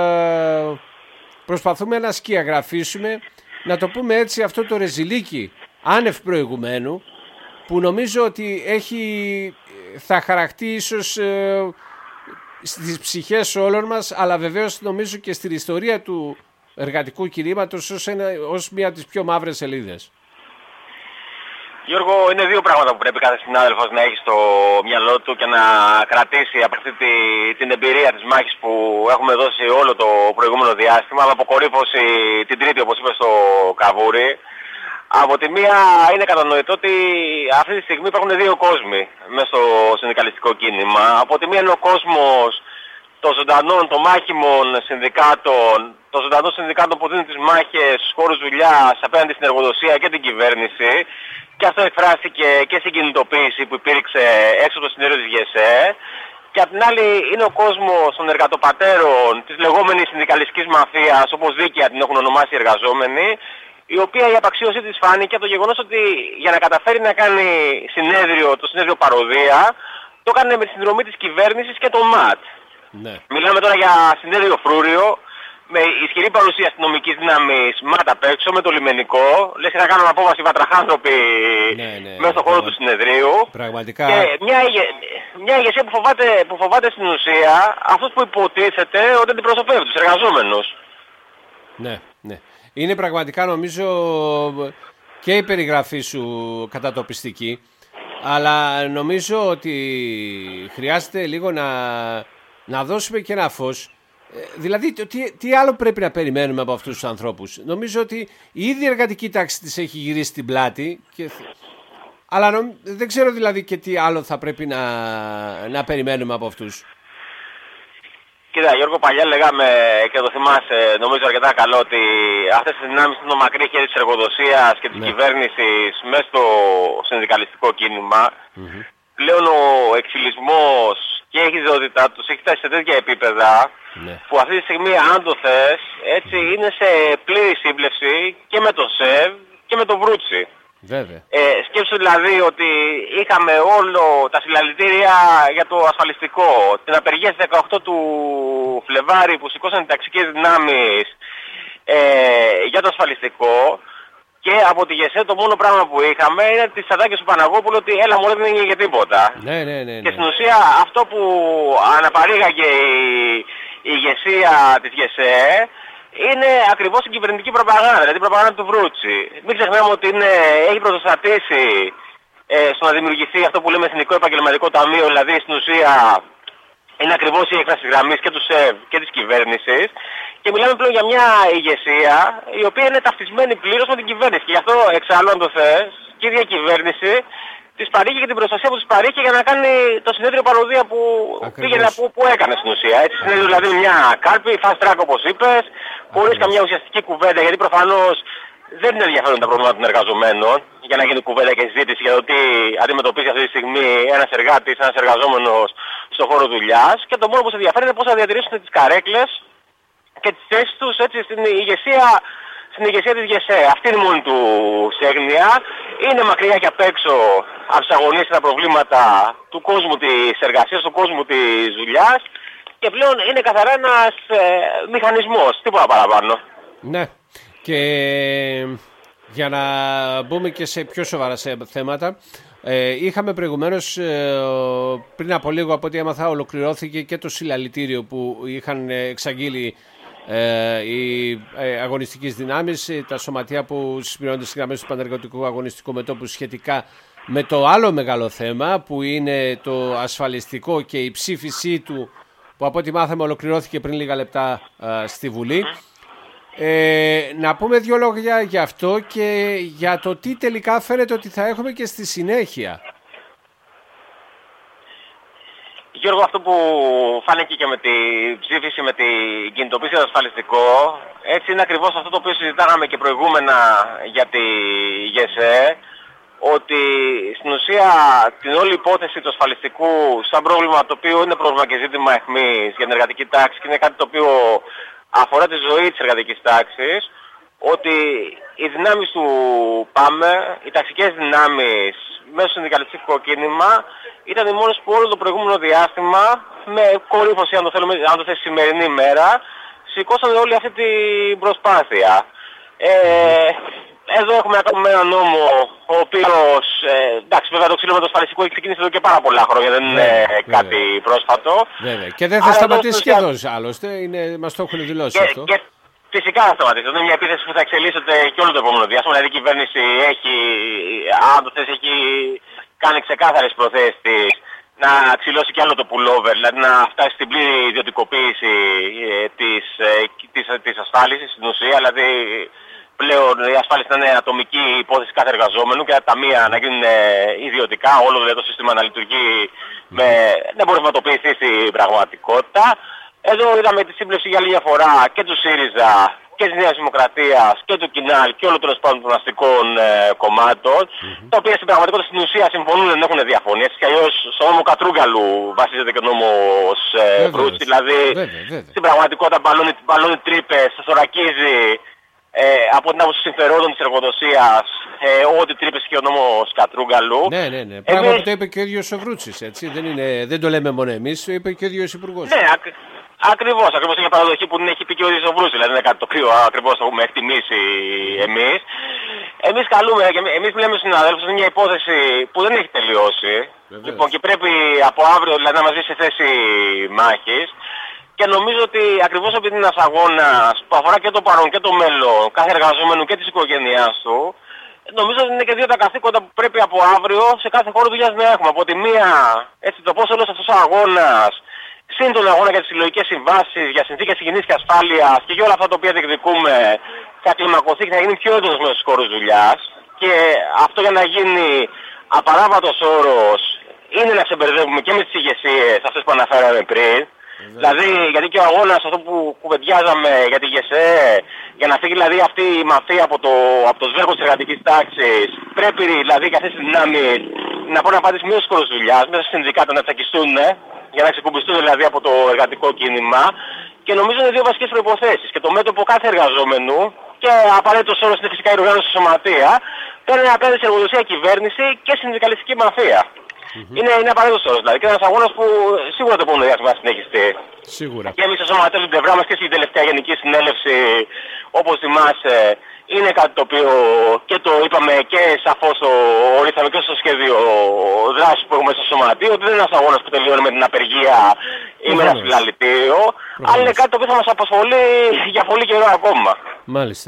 προσπαθούμε να σκιαγραφίσουμε, να το πούμε έτσι, αυτό το ρεζιλίκι άνευ προηγουμένου που νομίζω ότι θα χαραχτεί ίσως στις ψυχές όλων μας, αλλά βεβαίως νομίζω και στην ιστορία του εργατικού κινήματος ως μία από τις πιο μαύρες σελίδες. Γιώργο, είναι 2 πράγματα που πρέπει κάθε συνάδελφος να έχει στο μυαλό του και να κρατήσει από αυτή την εμπειρία της μάχης που έχουμε δώσει όλο το προηγούμενο διάστημα, με αποκορύφωση την Τρίτη, όπως είπε, στο Καβούρι. Από τη μία είναι κατανοητό ότι αυτή τη στιγμή υπάρχουν 2 κόσμοι μέσα στο συνδικαλιστικό κίνημα. Από τη μία είναι ο κόσμος των ζωντανών, των μάχημων συνδικάτων, των ζωντανών συνδικάτων που δίνουν τις μάχες στους χώρους δουλειάς απέναντι στην εργοδοσία και την κυβέρνηση. Και αυτό εκφράστηκε και στην κινητοποίηση που υπήρξε έξω από το συνέδριο της ΓΕΣΕ. Και απ' την άλλη είναι ο κόσμος των εργατοπατέρων της λεγόμενης συνδικαλιστικής μαφίας, όπως δίκαια την έχουν ονομάσει οι εργαζόμενοι, η οποία η απαξίωσή της φάνηκε από το γεγονός ότι για να καταφέρει να κάνει το συνέδριο παροδία, το έκανε με τη συνδρομή της κυβέρνησης και των ΜΑΤ. Ναι. Μιλάμε τώρα για συνέδριο φρούριο, με ισχυρή παρουσία αστυνομικής δύναμης ΜΑΤ απ' έξω, με το λιμενικό. Λες να κάνουν απόβαση βατραχάνθρωποι μέσα στον χώρο του συνεδρίου. Πραγματικά. Και μια ηγεσία που φοβάται στην ουσία αυτούς που υποτίθεται ότι αντιπροσωπεύει τους εργαζόμενους. Ναι, ναι. Είναι πραγματικά, νομίζω, και η περιγραφή σου κατατοπιστική, αλλά νομίζω ότι χρειάζεται λίγο να δώσουμε και ένα φως. Δηλαδή, τι άλλο πρέπει να περιμένουμε από αυτούς τους ανθρώπους? Νομίζω ότι η ίδια εργατική τάξη της έχει γυρίσει την πλάτη, αλλά δεν ξέρω δηλαδή και τι άλλο θα πρέπει να περιμένουμε από αυτούς. Κοίτα, Γιώργο, παλιά λέγαμε, και το θυμάσαι νομίζω αρκετά καλό, ότι αυτές οι δυνάμεις είναι το μακρύ χέρι της εργοδοσίας και της κυβέρνησης μέσα στο συνδικαλιστικό κίνημα. Πλέον ο εξυλισμός και η ιδιότητά τους έχει φτάσει σε τέτοια επίπεδα που αυτή τη στιγμή, αν το θες, έτσι είναι σε πλήρη σύμπλευση και με το ΣΕΒ και με το Βρούτσι. Βέβαια. Σκέψου δηλαδή ότι είχαμε όλο τα συλλαλητήρια για το ασφαλιστικό, την απεργία στις 18 του Φλεβάρι που σηκώσαν οι ταξικές δυνάμεις για το ασφαλιστικό, και από τη ΓΕΣΕ το μόνο πράγμα που είχαμε είναι τις ατάκες του Παναγόπουλου ότι έλα μωρέ, δεν είναι για τίποτα. Ναι. Και στην ουσία αυτό που αναπαρήγαγε η ηγεσία της ΓΕΣΕ είναι ακριβώς η κυβερνητική προπαγάνδα, δηλαδή η προπαγάνδα του Βρούτσι. Μην ξεχνάμε ότι έχει πρωτοστατήσει στο να δημιουργηθεί αυτό που λέμε Εθνικό Επαγγελματικό Ταμείο, δηλαδή στην ουσία είναι ακριβώς η έκφραση γραμμής και του ΣΕΒ και της κυβέρνησης. Και μιλάμε πλέον για μια ηγεσία η οποία είναι ταυτισμένη πλήρως με την κυβέρνηση. Και γι' αυτό εξάλλου, αν το θες, και η ίδια κυβέρνηση της παρήχε και την προστασία που της παρήχε για να κάνει το συνέδριο παροδία που πήγαινε που έκανε στην ουσία. Έτσι, συνέδριο δηλαδή μια κάλπη, fast track όπως είπες, χωρίς καμιά ουσιαστική κουβέντα, γιατί προφανώς δεν είναι ενδιαφέρον τα προβλήματα των εργαζομένων για να γίνει κουβέντα και συζήτηση για το τι αντιμετωπίζει αυτή τη στιγμή ένας εργάτης, ένας εργαζόμενος στον χώρο δουλειάς. Και το μόνο που σε ενδιαφέρει είναι πώς θα διατηρήσουν τις καρέκλες και τις θέσεις τους έτσι στην ηγεσία της ΓΕΣΕ. Αυτή είναι η μόνη του έγνοια. Είναι μακριά και απ' έξω από τις αγωνίες και τα προβλήματα του κόσμου της εργασίας, του κόσμου της δουλειάς. Και πλέον είναι καθαρά ένας μηχανισμός, τίποτα παραπάνω. Ναι. Και για να μπούμε και σε πιο σοβαρά θέματα, είχαμε προηγουμένως, πριν από λίγο από ό,τι έμαθα, ολοκληρώθηκε και το συλλαλητήριο που είχαν εξαγγείλει οι αγωνιστικές δυνάμεις, τα σωματεία που συσπηρώνονται στις γραμμές του Πανεργατικού Αγωνιστικού Μετώπου σχετικά με το άλλο μεγάλο θέμα που είναι το ασφαλιστικό και η ψήφισή του, που από ό,τι μάθαμε ολοκληρώθηκε πριν λίγα λεπτά στη Βουλή. Να πούμε δύο λόγια για αυτό και για το τι τελικά φαίνεται ότι θα έχουμε και στη συνέχεια. Γιώργο, αυτό που φάνηκε και με την ψήφιση, με την κινητοποίηση του ασφαλιστικό, έτσι είναι ακριβώς αυτό το οποίο συζητάγαμε και προηγούμενα για τη ΓΕΣΕ, ότι στην ουσία την όλη υπόθεση του ασφαλιστικού σαν πρόβλημα, το οποίο είναι πρόβλημα και ζήτημα αιχμής για την εργατική τάξη και είναι κάτι το οποίο αφορά τη ζωή της εργατικής τάξης, ότι οι δυνάμεις του ΠΑΜΕ, οι ταξικές δυνάμεις μέσα στο συνδικαλιστικό κίνημα ήταν οι μόνες που όλο το προηγούμενο διάστημα, με κορύφωση αν το θες σημερινή μέρα, σηκώσαν όλη αυτή την προσπάθεια. Εδώ έχουμε να κάνουμε έναν νόμο ο οποίος, εντάξει βέβαια το ξύλο με το ασφαλιστικό έχει ξεκινήσει εδώ και πάρα πολλά χρόνια, δεν είναι κάτι πρόσφατο. Βέβαια. Και δεν θα σταματήσει σχεδόν άλλωστε, μας το έχουν δηλώσει αυτό. Και φυσικά θα σταματήσει. Είναι μια επίθεση που θα εξελίσσεται και όλο το επόμενο διάστημα. Δηλαδή η κυβέρνηση έχει, αν το θες, έχει κάνει ξεκάθαρες προθέσεις να ξυλώσει κι άλλο το pullover, δηλαδή να φτάσει στην πλήρη ιδιωτικοποίηση της ασφάλισης στην ουσία, δηλαδή πλέον η ασφάλιση να είναι ατομική υπόθεση κάθε εργαζόμενου και τα ταμεία να γίνουν ιδιωτικά, όλο δηλαδή, το σύστημα να λειτουργεί δεν μπορεί να πραγματοποιηθεί στην πραγματικότητα. Εδώ είδαμε τη σύμπλευση για άλλη μια φορά και του ΣΥΡΙΖΑ και της Νέας Δημοκρατίας και του ΚΙΝΑΛ και όλων των πάντων των αστικών κομμάτων, τα οποία στην πραγματικότητα στην ουσία συμφωνούν, δεν έχουν διαφωνίες. Και αλλιώς στο νόμο Κατρούγκαλου βασίζεται και ο νόμος Βρούτσι, δηλαδή στην πραγματικότητα μπαλώνει τρύπες, θωρακίζει από την άποψη συμφερόντων της εργοδοσίας ό,τι τρύπες και ο νόμος Κατρούγκαλου. Ναι. Πράγμα που το είπε και ο ίδιος ο Βρούτσης, έτσι. Δεν το λέμε μόνο εμείς, το είπε και ο ίδιος υπουργός. Ναι, ακριβώς είναι μια παραδοχή που την έχει πει και ο ίδιος ο Βρούτσης, δηλαδή είναι κάτι το οποίο ακριβώς το έχουμε εκτιμήσει εμείς. Εμείς καλούμε, εμείς μιλάμε στους συναδέλφους, είναι μια υπόθεση που δεν έχει τελειώσει. Λοιπόν, και πρέπει από αύριο δηλαδή να μας δει σε θέση μάχης. Και νομίζω ότι ακριβώς επειδή είναι ένας αγώνας που αφορά και το παρόν και το μέλλον κάθε εργαζόμενου και της οικογένειάς του, νομίζω ότι είναι και δύο τα καθήκοντα που πρέπει από αύριο σε κάθε χώρο δουλειάς να έχουμε. Από τη μία, έτσι, το πώς όλος αυτός ο αγώνας, συν τον αγώνα για τις συλλογικές συμβάσεις, για συνθήκες υγιεινής και ασφάλειας και για όλα αυτά τα οποία διεκδικούμε, θα κλιμακωθεί και θα γίνει πιο έντονος μέσα στους χώρους δουλειάς. Και αυτό για να γίνει απαράβατος όρος είναι να ξεμπερδεύουμε και με τις ηγεσίες αυτές που αναφέραμε πριν. Δηλαδή, γιατί και ο αγώνας αυτό που κουβεντιάζαμε για τη ΓΕΣΕ, για να φύγει δηλαδή αυτή η μαφία από το σβέρκο της εργατικής τάξης, πρέπει δηλαδή και αυτές τις δυνάμεις να μπορούν να πατήσουν μέσα στους χώρους δουλειάς, μέσα στα συνδικάτα να τσακιστούν, για να ξεκουμπιστούν δηλαδή από το εργατικό κίνημα. Και νομίζω είναι δύο βασικές προϋποθέσεις. Και το μέτωπο κάθε εργαζόμενου και απαραίτητος όρος είναι φυσικά η οργάνωση στη σωματεία, πρέπει να απέναντι σε εργοδοσία κυβέρνηση και συνδικαλιστική μαφία. Είναι απαραίτητος όρος δηλαδή και ένας αγώνας που σίγουρα το επόμενο διάστημα θα συνεχιστεί. Σίγουρα. Και εμείς στο σωματείο την πλευρά μας και στην τελευταία Γενική Συνέλευση, όπως θυμάσαι, είναι κάτι το οποίο και το είπαμε και σαφώς το ορίσαμε και στο σχέδιο δράσης που έχουμε στο σωματείο, ότι δεν είναι ένας αγώνας που τελειώνει με την απεργία ή με ένα συλλαλητήριο, αλλά είναι κάτι το οποίο θα μας απασχολεί για πολύ καιρό ακόμα. Μάλιστα.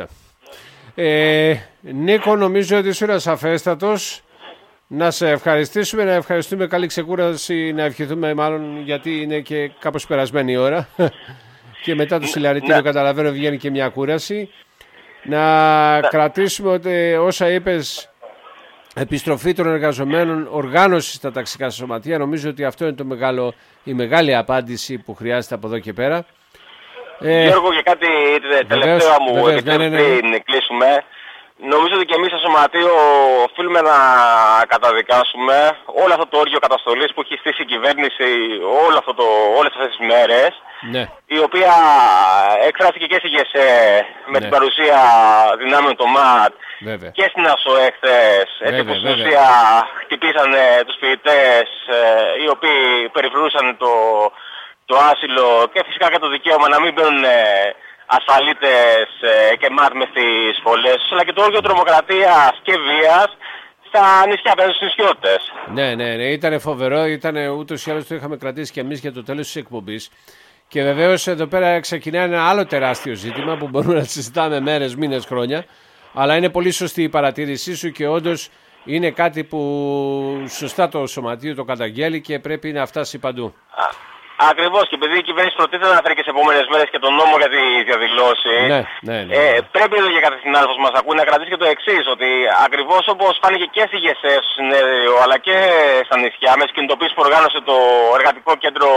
Νίκο, νομίζω ότι ήσουν σαφέστατος. Να σε ευχαριστήσουμε, να ευχαριστούμε, καλή ξεκούραση, να ευχηθούμε μάλλον, γιατί είναι και κάπως περασμένη η ώρα και μετά το συλλαλητήριο καταλαβαίνω βγαίνει και μια κούραση. Να κρατήσουμε ότι όσα είπες, επιστροφή των εργαζομένων, οργάνωση στα ταξικά σωματεία, νομίζω ότι αυτό είναι η μεγάλη απάντηση που χρειάζεται από εδώ και πέρα. Γιώργο, και κάτι τελευταίο μου πριν κλείσουμε. Νομίζω ότι και εμείς στο σωματείο οφείλουμε να καταδικάσουμε όλο αυτό το όργιο καταστολής που έχει στήσει η κυβέρνηση όλες αυτές τις μέρες, η οποία εκφράστηκε και στη ΓΕΣΕ με την παρουσία δυνάμεων των ΜΑΤ και στην ΑΣΟΕ χθες, έτσι που στην ουσία χτυπήσανε τους φοιτητές οι οποίοι περιφρουρούσαν το άσυλο και φυσικά και το δικαίωμα να μην μπαίνουν ασφαλίτες και ΜΑΤ μες στις σχολές, αλλά και το όργιο τρομοκρατίας και βίας στα νησιά, πέρα στους νησιώτες. Ναι, ήταν φοβερό, ούτως ή άλλως το είχαμε κρατήσει και εμείς για το τέλος της εκπομπής. Και βεβαίως εδώ πέρα ξεκινάει ένα άλλο τεράστιο ζήτημα που μπορούμε να συζητάμε μέρες, μήνες, χρόνια. Αλλά είναι πολύ σωστή η παρατήρησή σου και όντως είναι κάτι που σωστά το σωματείο το καταγγέλει και πρέπει να φτάσει παντού. Ακριβώς, και επειδή η κυβέρνηση προτίθεται να φέρει και σε επόμενες μέρες και τον νόμο για τη διαδηλώση, πρέπει εδώ για κάθε συνάδελφος μας ακούει να κρατήσει και το εξής, ότι ακριβώς όπως φάνηκε και στη ΓΕΣΕ στο συνέδριο αλλά και στα νησιά με τις κινητοποίησεις που οργάνωσε το εργατικό κέντρο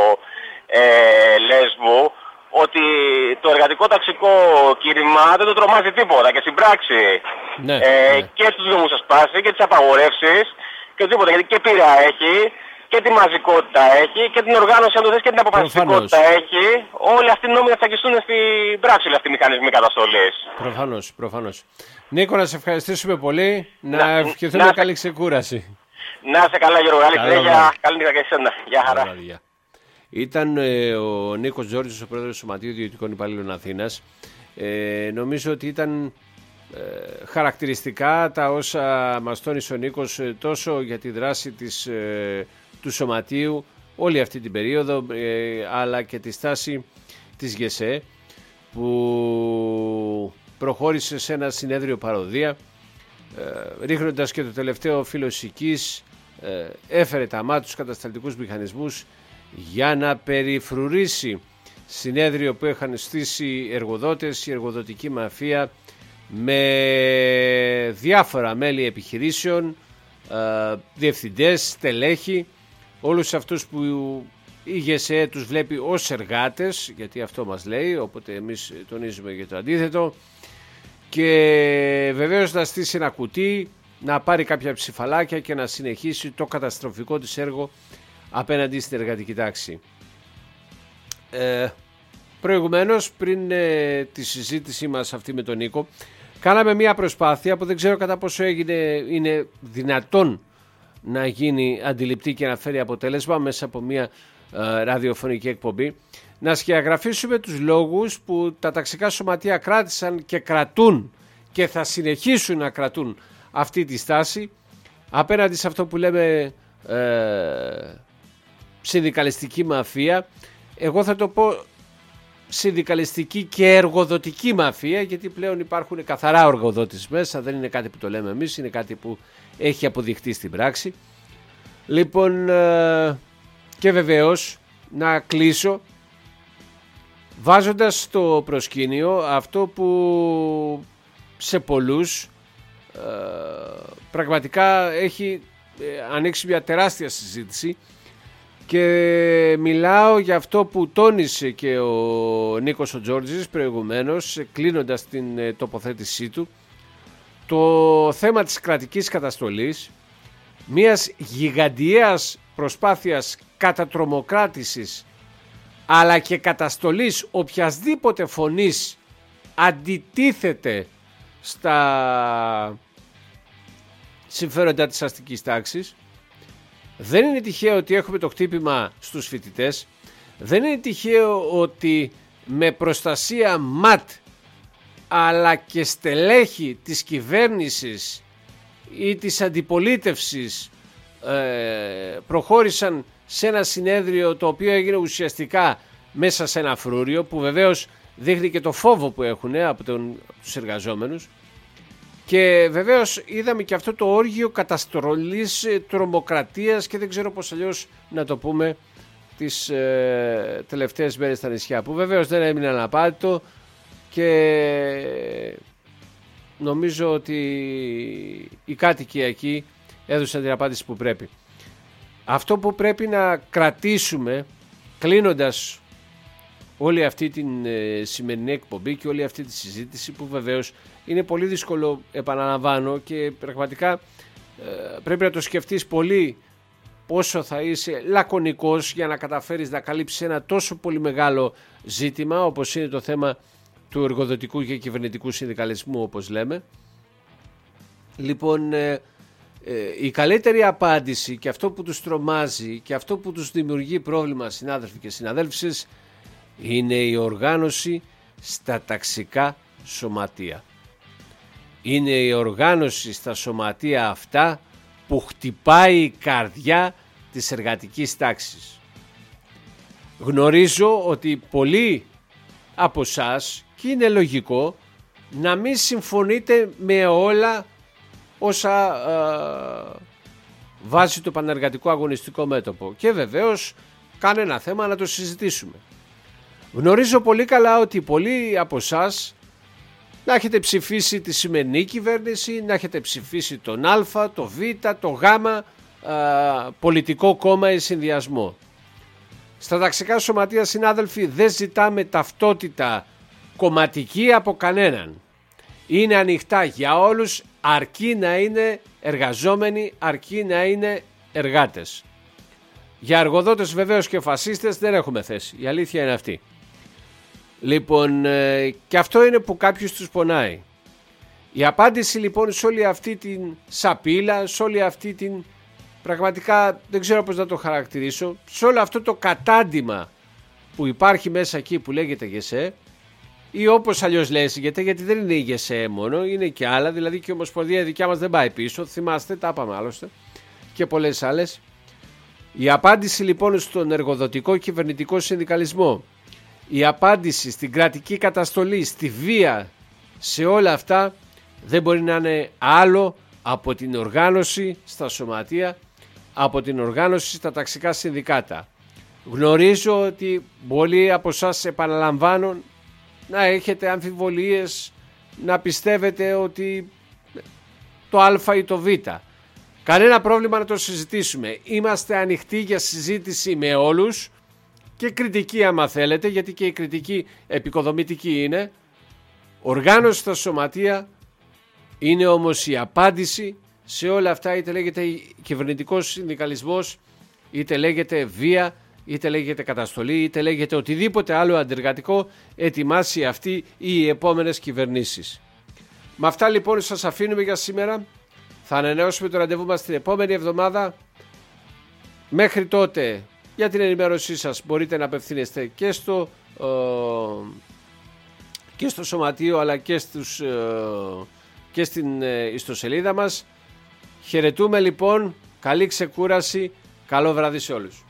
Λέσβου, ότι το εργατικό ταξικό κήρυμα δεν το τρομάζει τίποτα και στην πράξη και τους νόμους ασπάσει και τις απαγορεύσεις και τίποτα, γιατί και πείρα έχει και τη μαζικότητα έχει και την οργάνωση αν το θες και την αποφασιστικότητα έχει. Όλοι αυτοί οι νόμοι θα τσακιστούν στην πράξη, όλοι αυτοί οι μηχανισμοί καταστολής. Προφανώς. Νίκο, να σε ευχαριστήσουμε πολύ, να ευχηθούμε καλή ξεκούραση. Να είσαι καλά, Γιώργο, καλή νύχτα και εσένα. Γεια χαρά. Ήταν ο Νίκος Τζόρτζης, ο πρόεδρος του Σωματείου Ιδιωτικών Υπαλλήλων Αθήνας. Νομίζω ότι ήταν χαρακτηριστικά τα όσα μας τόνισε ο Νίκος τόσο για τη δράση του Σωματείου όλη αυτή την περίοδο, αλλά και τη στάση της ΓΕΣΕ που προχώρησε σε ένα συνέδριο παροδία, ρίχνοντας και το τελευταίο φύλλο σικής, έφερε τα ΜΑΤ, τους κατασταλτικούς μηχανισμούς, για να περιφρουρήσει συνέδριο που είχαν στήσει οι εργοδότες, η εργοδοτική μαφία, με διάφορα μέλη επιχειρήσεων, διευθυντές, στελέχη, όλους αυτούς που η ΓΕΣΕ τους βλέπει ως εργάτες, γιατί αυτό μας λέει, οπότε εμείς τονίζουμε για το αντίθετο, και βεβαίως να στήσει ένα κουτί, να πάρει κάποια ψηφαλάκια και να συνεχίσει το καταστροφικό της έργο απέναντι στην εργατική τάξη. Προηγουμένως, πριν τη συζήτησή μας αυτή με τον Νίκο, κάναμε μια προσπάθεια που δεν ξέρω κατά πόσο είναι δυνατόν να γίνει αντιληπτή και να φέρει αποτέλεσμα μέσα από μια ραδιοφωνική εκπομπή, να σκιαγραφίσουμε τους λόγους που τα ταξικά σωματεία κράτησαν και κρατούν και θα συνεχίσουν να κρατούν αυτή τη στάση απέναντι σε αυτό που λέμε συνδικαλιστική μαφία. Εγώ θα το πω συνδικαλιστική και εργοδοτική μαφία, γιατί πλέον υπάρχουν καθαρά εργοδότες μέσα, δεν είναι κάτι που το λέμε εμείς, είναι κάτι που έχει αποδειχτεί στην πράξη. Λοιπόν, και βεβαίως να κλείσω βάζοντας στο προσκήνιο αυτό που σε πολλούς πραγματικά έχει ανοίξει μια τεράστια συζήτηση, και μιλάω για αυτό που τόνισε και ο Νίκος ο Τζόρτζης προηγουμένως, κλείνοντας την τοποθέτησή του, το θέμα της κρατικής καταστολής, μιας γιγαντιαίας προσπάθειας κατατρομοκράτησης αλλά και καταστολής οποιασδήποτε φωνής αντιτίθεται στα συμφέροντα της αστικής τάξης. Δεν είναι τυχαίο ότι έχουμε το χτύπημα στους φοιτητές. Δεν είναι τυχαίο ότι με προστασία ΜΑΤ αλλά και στελέχη της κυβέρνησης ή της αντιπολίτευσης προχώρησαν σε ένα συνέδριο το οποίο έγινε ουσιαστικά μέσα σε ένα φρούριο, που βεβαίως δείχνει και το φόβο που έχουν από τους εργαζόμενους. Και βεβαίως είδαμε και αυτό το όργιο καταστρολής, τρομοκρατίας και δεν ξέρω πώς αλλιώς να το πούμε, τις τελευταίες μέρες στα νησιά, που βεβαίως δεν έμεινε αναπάντητο και νομίζω ότι οι κάτοικοι εκεί έδωσαν την απάντηση που πρέπει. Αυτό που πρέπει να κρατήσουμε, κλείνοντας όλη αυτή την σημερινή εκπομπή και όλη αυτή τη συζήτηση, που βεβαίως είναι πολύ δύσκολο, επαναλαμβάνω, και πραγματικά πρέπει να το σκεφτείς πολύ πόσο θα είσαι λακωνικός για να καταφέρεις να καλύψεις ένα τόσο πολύ μεγάλο ζήτημα όπως είναι το θέμα του εργοδοτικού και κυβερνητικού συνδικαλισμού, όπως λέμε. Λοιπόν, η καλύτερη απάντηση και αυτό που τους τρομάζει και αυτό που τους δημιουργεί πρόβλημα, συνάδελφοι και συναδέλφισες, είναι η οργάνωση στα ταξικά σωματεία. Είναι η οργάνωση στα σωματεία αυτά που χτυπάει η καρδιά της εργατικής τάξης. Γνωρίζω ότι πολλοί από εσάς, και είναι λογικό, να μην συμφωνείτε με όλα όσα βάζει το Πανεργατικό Αγωνιστικό Μέτωπο, και βεβαίως κανένα θέμα να το συζητήσουμε. Γνωρίζω πολύ καλά ότι πολλοί από εσάς να έχετε ψηφίσει τη σημερινή κυβέρνηση, να έχετε ψηφίσει τον Α, το Β, το Γ πολιτικό κόμμα ή συνδυασμό. Στα ταξικά σωματεία, συνάδελφοι, δεν ζητάμε ταυτότητα κομματική από κανέναν. Είναι ανοιχτά για όλους, αρκεί να είναι εργαζόμενοι, αρκεί να είναι εργάτες. Για εργοδότες βεβαίως και φασίστες δεν έχουμε θέση, η αλήθεια είναι αυτή. Λοιπόν, και αυτό είναι που κάποιους τους πονάει. Η απάντηση λοιπόν σε όλη αυτή την σαπίλα, σε όλη αυτή την, πραγματικά δεν ξέρω πώς να το χαρακτηρίσω, σε όλο αυτό το κατάντημα που υπάρχει μέσα εκεί που λέγεται ΓΕΣΕ, ή όπως αλλιώς λέγεται, γιατί δεν είναι η ΓΕΣΕ μόνο, είναι και άλλα, δηλαδή και η Ομοσπονδία δικιά μας δεν πάει πίσω, θυμάστε, τα είπαμε άλλωστε, και πολλές άλλες. Η απάντηση λοιπόν στον εργοδοτικό κυβερνητικό συνδικαλισμό, η απάντηση στην κρατική καταστολή, στη βία, σε όλα αυτά δεν μπορεί να είναι άλλο από την οργάνωση στα σωματεία, από την οργάνωση στα ταξικά συνδικάτα. Γνωρίζω ότι πολλοί από εσάς, επαναλαμβάνω, να έχετε αμφιβολίες, να πιστεύετε ότι το Α ή το Β. Κανένα πρόβλημα να το συζητήσουμε. Είμαστε ανοιχτοί για συζήτηση με όλους και κριτική άμα θέλετε, γιατί και η κριτική επικοδομητική είναι. Οργάνωση στα σωματεία είναι όμως η απάντηση σε όλα αυτά, είτε λέγεται κυβερνητικός συνδικαλισμός, είτε λέγεται βία, είτε λέγεται καταστολή, είτε λέγεται οτιδήποτε άλλο αντεργατικό ετοιμάσει αυτή ή οι επόμενες κυβερνήσεις. Με αυτά λοιπόν σας αφήνουμε για σήμερα. Θα ανανεώσουμε το ραντεβού μας την επόμενη εβδομάδα. Μέχρι τότε, για την ενημέρωσή σας, μπορείτε να απευθύνεστε και στο σωματείο, αλλά και στην ιστοσελίδα μας. Χαιρετούμε λοιπόν, καλή ξεκούραση, καλό βράδυ σε όλους.